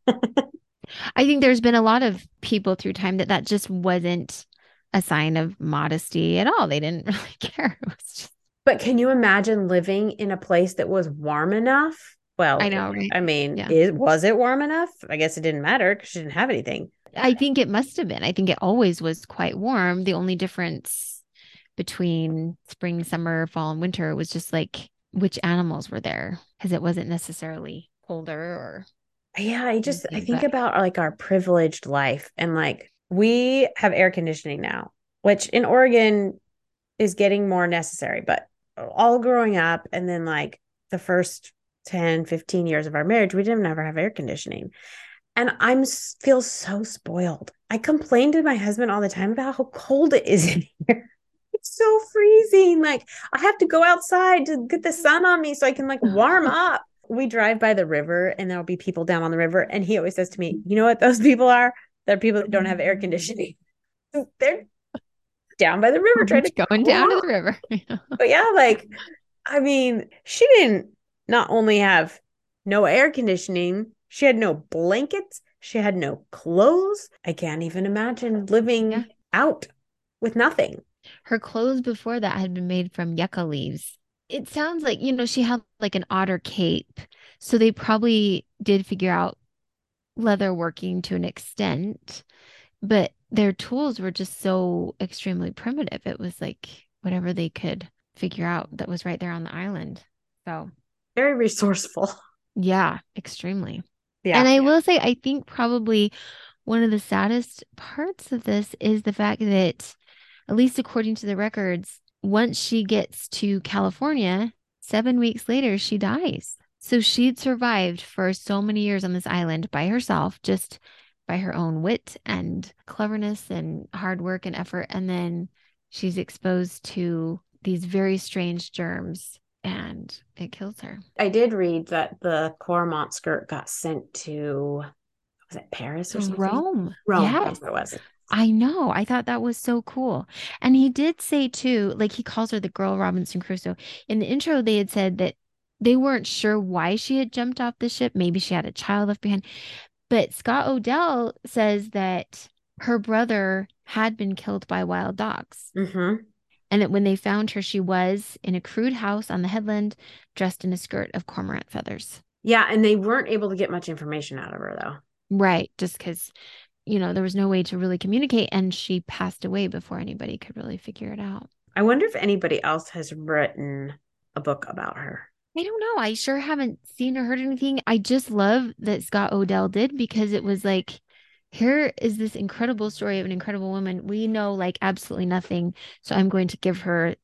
I think there's been a lot of people through time that just wasn't a sign of modesty at all. They didn't really care. It was just, But can you imagine living in a place that was warm enough? I Well, know, right? I mean, Yeah. was it warm enough? I guess it didn't matter because she didn't have anything. I think it must have been. I think it always was quite warm. The only difference between spring, summer, fall, and winter was just like which animals were there because it wasn't necessarily colder or Yeah, I anything. think But about like our privileged life, and like we have air conditioning now, which in Oregon is getting more necessary, but all growing up and then like the first 10, 15 years of our marriage, we didn't ever have air conditioning. And feel so spoiled. I complain to my husband all the time about how cold it is in here. It's so freezing. Like I have to go outside to get the sun on me so I can like warm up. We drive by the river and there'll be people down on the river. And he always says to me, you know what those people are? They're people that don't have air conditioning. They're down by the river trying to going cool down to off. the river. But yeah, like, I mean, she didn't not only have no air conditioning, she had no blankets, she had no clothes. I can't even imagine Yeah. living out with nothing. Her clothes before that had been made from yucca leaves. It sounds like, she had like an otter cape. So they probably did figure out leather working to an extent, but their tools were just so extremely primitive. It was like whatever they could figure out that was right there on the island. So, very resourceful. yeah, extremely. Yeah. And I will say, I think probably one of the saddest parts of this is the fact that, at least according to the records, once she gets to California, 7 weeks later, she dies. So she'd survived for so many years on this island by herself, just by her own wit and cleverness and hard work and effort. And then she's exposed to these very strange germs and it kills her. I did read that the Cormont skirt got sent to, was it Paris or something? Rome. Rome, Yes. that's what it was. I know. I thought that was so cool. And he did say too, like he calls her the girl Robinson Crusoe. In the intro, they had said that they weren't sure why she had jumped off the ship. Maybe she had a child left behind. But Scott Odell says that her brother had been killed by wild dogs. Mm-hmm. And that when they found her, she was in a crude house on the headland, dressed in a skirt of cormorant feathers. Yeah, and they weren't able to get much information out of her though. Right. Just because, there was no way to really communicate and she passed away before anybody could really figure it out. I wonder if anybody else has written a book about her. I don't know. I sure haven't seen or heard anything. I just love that Scott Odell did because it was like, here is this incredible story of an incredible woman. We know like absolutely nothing. So I'm going to give her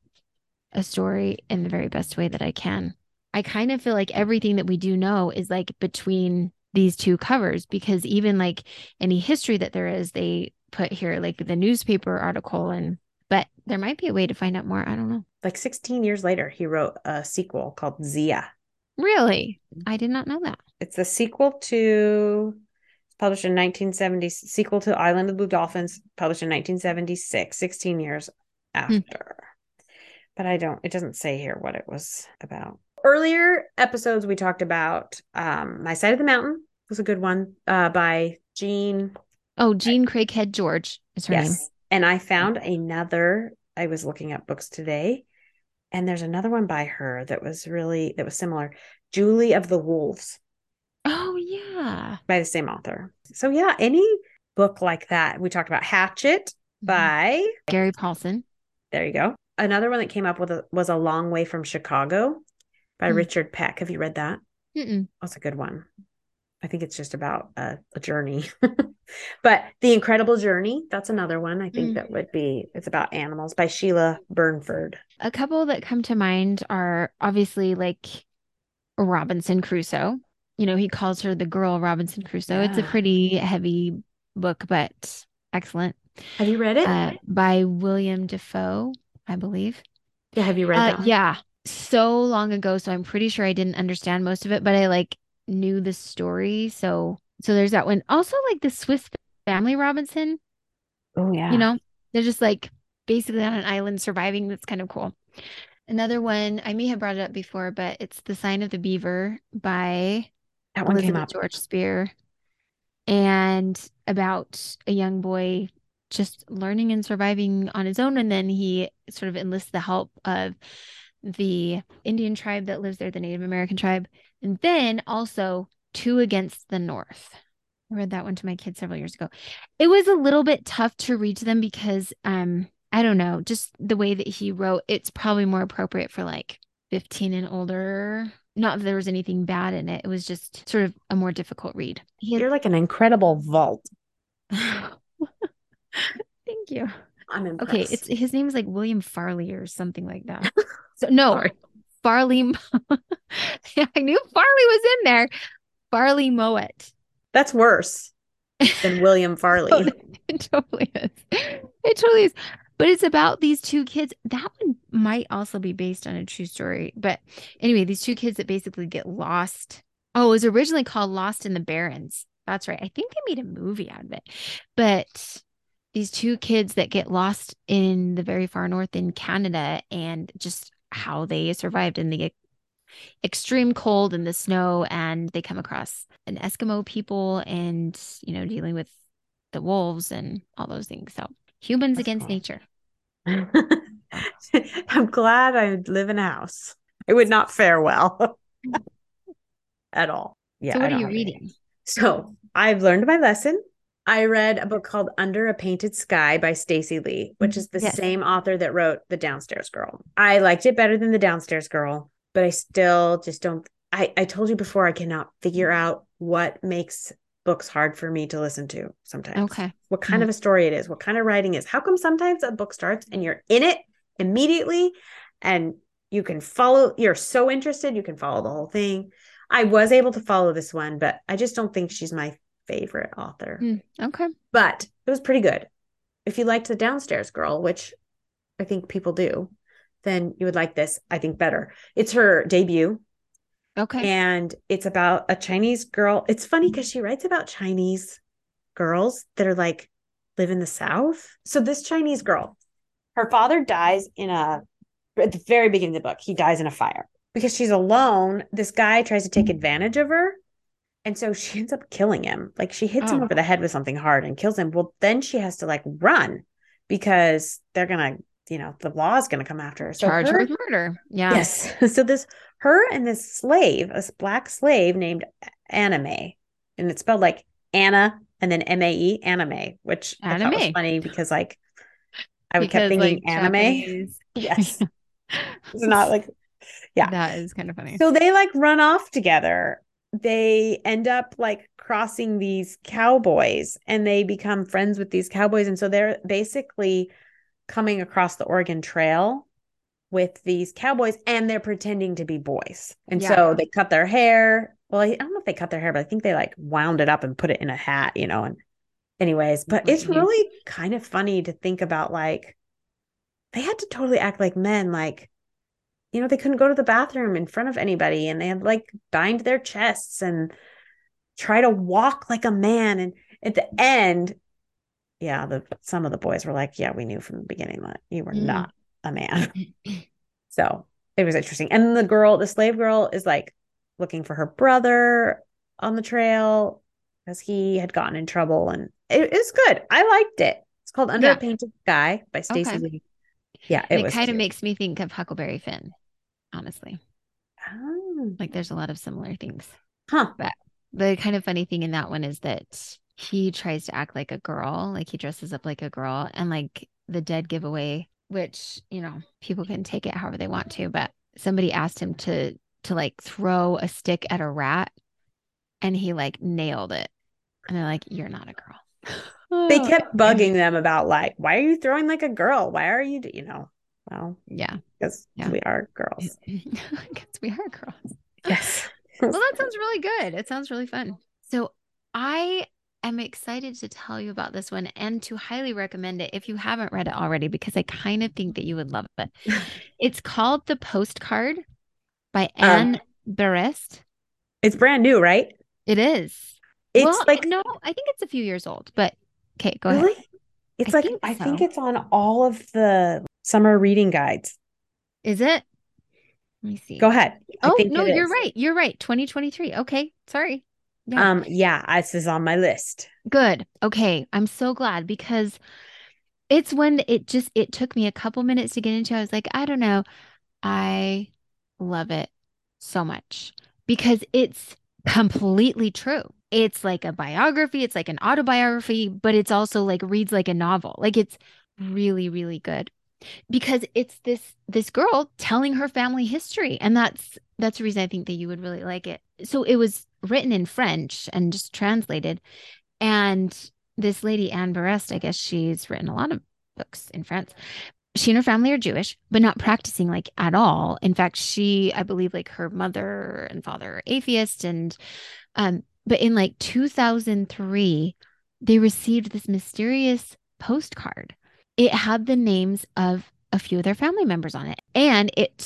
a story in the very best way that I can. I kind of feel like everything that we do know is like between these two covers because even like any history that there is, they put here like the newspaper article but there might be a way to find out more. I don't know. Like 16 years later, he wrote a sequel called Zia. Really? I did not know that. It's the sequel to, published in 1970, sequel to Island of the Blue Dolphins, published in 1976, 16 years after. But it doesn't say here what it was about. Earlier episodes, we talked about My Side of the Mountain was a good one by Jean. Oh, Jean Craighead George is her name. And I found another, I was looking up books today, and there's another one by her that was similar. Julie of the Wolves. Oh, yeah. By the same author. So, yeah, any book like that. We talked about Hatchet by Gary Paulson. There you go. Another one that came up with was A Long Way from Chicago by Richard Peck. Have you read that? That's a good one. I think it's just about a journey. But The Incredible Journey, that's another one. I think that would be, it's about animals by Sheila Burnford. A couple that come to mind are obviously like Robinson Crusoe. He calls her the girl Robinson Crusoe. Yeah. It's a pretty heavy book, but excellent. Have you read it? By William Defoe, I believe. Yeah, have you read that? Yeah, so long ago, so I'm pretty sure I didn't understand most of it, but I like knew the story. So there's that one. Also, like the Swiss Family Robinson. Oh yeah. They're just like basically on an island surviving. That's kind of cool. Another one, I may have brought it up before, but it's The Sign of the Beaver by Elizabeth George Spear, and about a young boy just learning and surviving on his own. And then he sort of enlists the help of the Indian tribe that lives there, the Native American tribe. And then also Two Against the North. I read that one to my kids several years ago. It was a little bit tough to read to them because, I don't know, just the way that he wrote, it's probably more appropriate for like 15 and older. Not that there was anything bad in it. It was just sort of a more difficult read. You're like an incredible vault. Thank you. I'm impressed. Okay, his name is like William Farley or something like that. So no, Farley. I knew Farley was in there. Farley Mowat. That's worse than William Farley. It totally is. It totally is. But it's about these two kids. That one might also be based on a true story. But anyway, these two kids that basically get lost. Oh, it was originally called Lost in the Barrens. That's right. I think they made a movie out of it. But these two kids that get lost in the very far north in Canada and just how they survived in the extreme cold and the snow, and they come across an Eskimo people and, dealing with the wolves and all those things. So humans against nature. I'm glad I live in a house. It would not fare well at all. Yeah. So what are you reading? So I've learned my lesson. I read a book called Under a Painted Sky by Stacey Lee, which is the Yes. same author that wrote The Downstairs Girl. I liked it better than The Downstairs Girl, but I still just don't. I told you before, I cannot figure out what makes books hard for me to listen to sometimes. Okay. What kind of a story it is, what kind of writing is. How come sometimes a book starts and you're in it immediately and you can follow, you're so interested, you can follow the whole thing. I was able to follow this one, but I just don't think she's my favorite author. Okay. But it was pretty good. If you liked The Downstairs Girl, which I think people do, then you would like this, I think, better. It's her debut, Okay. and it's about a Chinese girl. It's funny because she writes about Chinese girls that are like live in the South. So this Chinese girl, her father dies at the very beginning of the book, he dies in a fire. Because she's alone, this guy tries to take advantage of her. And so she ends up killing him. Like she hits him Oh, over the head with something hard and kills him. Well, then she has to like run because they're gonna, the law is gonna come after her. So charge her her, with murder. Yeah. yes. So this her and this slave, a black slave named Anime, and it's spelled like Anna and then MAE, Anime, which I thought was Anime. funny because like I would kept Because like thinking anime. Japanese. Yes. It's not like, yeah. That is kind of funny. So they like run off together. They end up like crossing these cowboys and they become friends with these cowboys. And so they're basically coming across the Oregon Trail with these cowboys and they're pretending to be boys. And Yeah. so they cut their hair. Well, I don't know if they cut their hair, but I think they like wound it up and put it in a hat, and anyways, but it's really kind of funny to think about like they had to totally act like men, like they couldn't go to the bathroom in front of anybody and they had like bind their chests and try to walk like a man. And at the end, yeah, some of the boys were like, yeah, we knew from the beginning that you were not a man. So it was interesting. And the slave girl is like looking for her brother on the trail because he had gotten in trouble and it was good. I liked it. It's called Under a Yeah. Painted Sky by Stacey Okay. Lee. Yeah, And it it was kind of cute. makes me think of Huckleberry Finn, honestly. Oh. Like there's a lot of similar things. Huh. But the kind of funny thing in that one is that he tries to act like a girl, like he dresses up like a girl, and like the dead giveaway, which, people can take it however they want to, but somebody asked him to like throw a stick at a rat and he like nailed it. And they're like, "You're not a girl." They Oh, kept bugging them about like, why are you throwing like a girl? Why are you, well, yeah. because Yeah. we are girls. I guess we are girls. Yes. Well, that sounds really good. It sounds really fun. So I am excited to tell you about this one and to highly recommend it if you haven't read it already, because I kind of think that you would love it. It's called The Postcard by Um, Anne Berest. it's brand new, right? It is. It's Well, like, no, I think it's a few years old, but okay, go ahead. really? I It's like, think I think so. it's on all of the summer reading guides. Is it? Let me Go see. ahead. I Oh, think no, it you're is. right. You're right. 2023. Okay. Sorry. Yeah. Yeah, this is on my list. Good. Okay. I'm so glad because it's when it took me a couple minutes to get into. I was like, I don't know. I love it so much because it's completely true. It's like a biography, it's like an autobiography, but it's also like reads like a novel. Like it's really, really good because it's this girl telling her family history, and that's the reason I think that you would really like it. So it was written in French and just translated, and this lady Anne Berest, I guess she's written a lot of books in France. She and her family are Jewish, but not practicing like at all. In fact, I believe like her mother and father are atheists, and but in like 2003, they received this mysterious postcard. It had the names of a few of their family members on it, and it's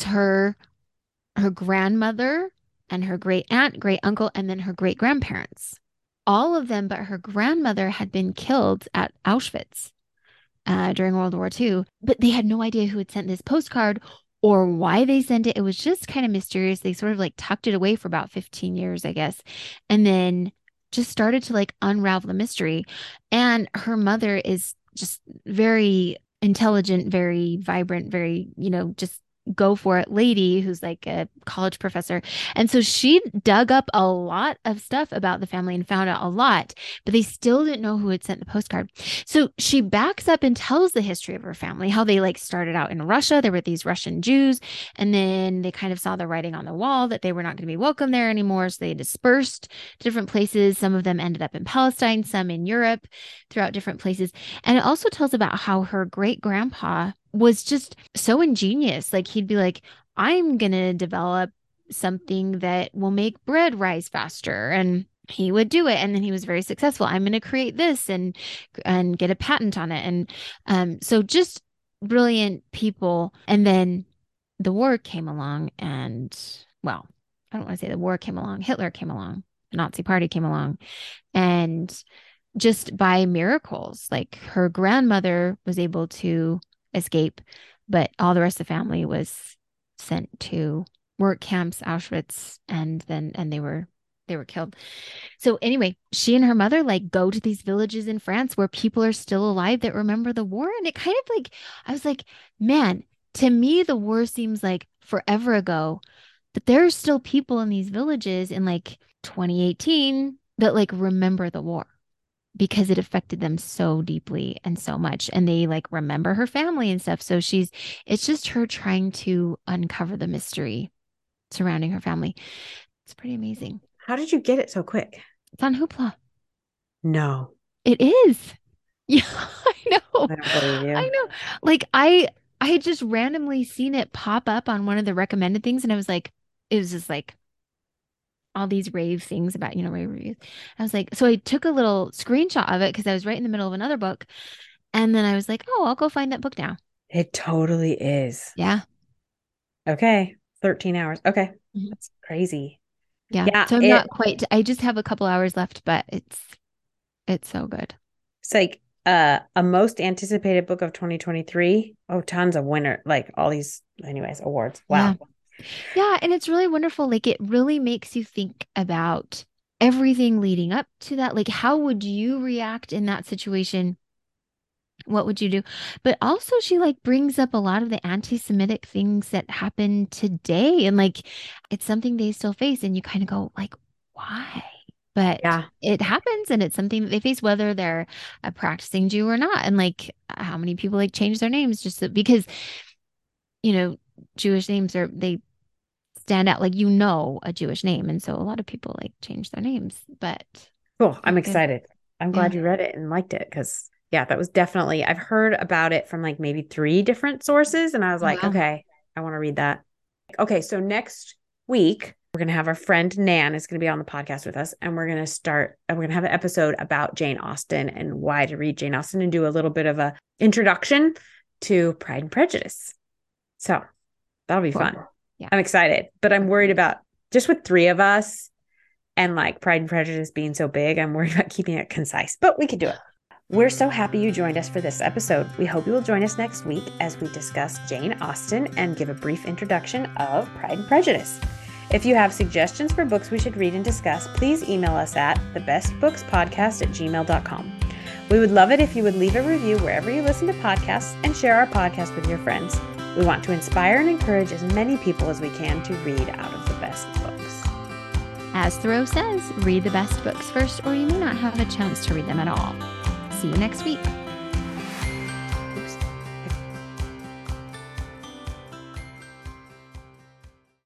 her grandmother and her great aunt, great uncle, and then her great grandparents. All of them, but her grandmother had been killed at Auschwitz during World War II, but they had no idea who had sent this postcard or why they sent it. It was just kind of mysterious. They sort of like tucked it away for about 15 years, I guess, and then just started to like unravel the mystery. And her mother is just very intelligent, very vibrant, very, just go for it lady who's like a college professor. And so she dug up a lot of stuff about the family and found out a lot, but they still didn't know who had sent the postcard. So she backs up and tells the history of her family, how they like started out in Russia. There were these Russian Jews, and then they kind of saw the writing on the wall that they were not going to be welcome there anymore. So they dispersed to different places. Some of them ended up in Palestine, some in Europe, throughout different places. And it also tells about how her great grandpa was just so ingenious. Like he'd be like, I'm going to develop something that will make bread rise faster. And he would do it. And then he was very successful. I'm going to create this and get a patent on it. And so just brilliant people. And then the war came along and, well, I don't want to say the war came along. Hitler came along. The Nazi party came along. And just by miracles, like her grandmother was able to escape, but all the rest of the family was sent to work camps, Auschwitz, and they were killed. So anyway, she and her mother like go to these villages in France where people are still alive that remember the war. And it kind of like, I was like, man, to me, the war seems like forever ago, but there are still people in these villages in like 2018 that like remember the war because it affected them so deeply and so much. And they like remember her family and stuff. So it's just her trying to uncover the mystery surrounding her family. It's pretty amazing. How did you get it so quick? It's on Hoopla. No. It is. Yeah, I know. I don't believe you. I know. Like I had just randomly seen it pop up on one of the recommended things. And I was like, it was just like all these rave things about, rave reviews. I was like, so I took a little screenshot of it because I was right in the middle of another book. And then I was like, oh, I'll go find that book now. It totally is. Yeah. Okay. 13 hours. Okay. Mm-hmm. That's crazy. Yeah. So I'm not quite, I just have a couple hours left, but it's so good. It's like a most anticipated book of 2023. Oh, tons of winner, like all these, anyways, awards. Wow. Yeah. And it's really wonderful. Like it really makes you think about everything leading up to that. Like, how would you react in that situation? What would you do? But also she like brings up a lot of the anti-Semitic things that happen today. And like, it's something they still face. And you kind of go like, why? But it happens and it's something that they face, whether they're a practicing Jew or not. And like, how many people like change their names just because, Jewish names they stand out, like, a Jewish name. And so a lot of people like change their names, but. Cool. I'm excited. I'm glad you read it and liked it because that was definitely, I've heard about it from like maybe 3 different sources. And I was like, okay, I want to read that. Okay. So next week, we're going to have our friend Nan is going to be on the podcast with us. And we're going to have an episode about Jane Austen and why to read Jane Austen and do a little bit of a introduction to Pride and Prejudice. So that'll be fun. Yeah. I'm excited, but I'm worried about just with 3 of us and like Pride and Prejudice being so big, I'm worried about keeping it concise, but we could do it. We're so happy you joined us for this episode. We hope you will join us next week as we discuss Jane Austen and give a brief introduction of Pride and Prejudice. If you have suggestions for books we should read and discuss, please email us at thebestbookspodcast@gmail.com. We would love it if you would leave a review wherever you listen to podcasts and share our podcast with your friends. We want to inspire and encourage as many people as we can to read out of the best books. As Thoreau says, read the best books first, or you may not have a chance to read them at all. See you next week.